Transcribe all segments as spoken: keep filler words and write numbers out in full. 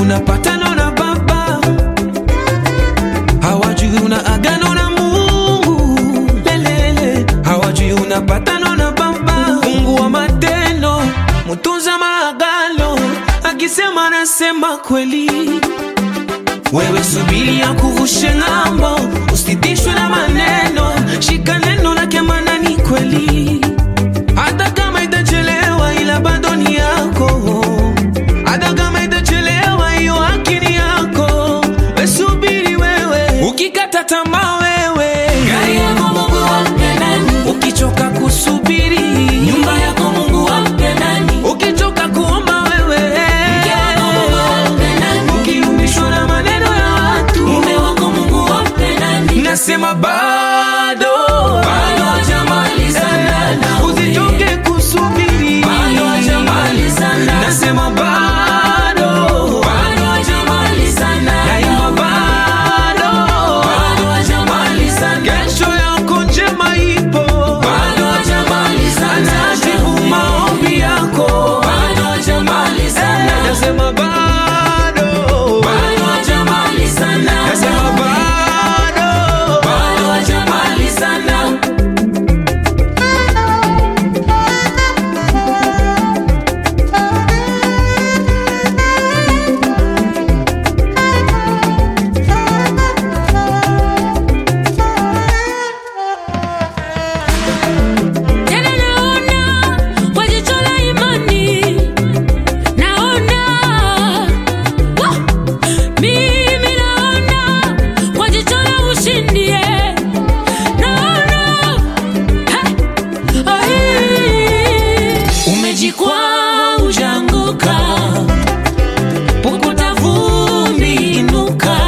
unapatana na baba, hawajui una agano na Mungu. Lelele, hawajui unapatana na baba, Mungu wa matendo, mtunza maagano, akisema nasema kweli. Wewe subiri ya kuvushe ngambo, usitishwe na maneno, shika neno lake maana ni kweli. Hata kama itachelewa ila bado ni yako, hata kama itachelewa hiyo haki ni yako. Wewe subiri wewe, ukikata tamaa wewe, gari yako Mungu wampe nani? Ukichoka kusubiri, nyumba yako Mungu wampe nani? Ukichoka kuomba wewe, mke wako Mungu wampe nani? Ukiumbishwa na maneno ya watu, mume wako Mungu wampe nani? Nasema bado, bado hajamalizana na wewe. Usichoke kusubiri, bado hajamalizana. Nasema bado, bado hajamalizana. Naima bado, bado hajamalizana. Kesho yako njema ipo, bado hajamalizana. Anajibu maombi yako, bado hajamalizana. Nasema bado, bado hajamalizana. Nasema bado, bado hajamalizana. Umejikwaa ujanguka, pukuta vumbi inuka.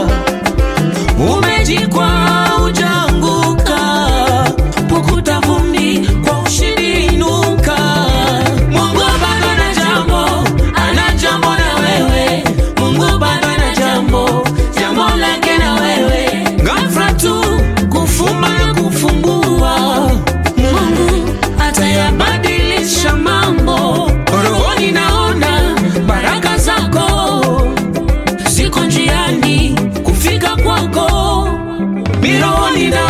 Umejikwaa ujanguka, pukuta vumbi kwa ushindi inuka. Mungu bado ana jambo, ana jambo na wewe. Mungu bado ana jambo, jambo lake na wewe. Ghafla tu kufumba na kufumbua, Mungu atayabadilisha mambo. Rohoni naona baraka zako ziko njiani kufika kwako. Rohoni na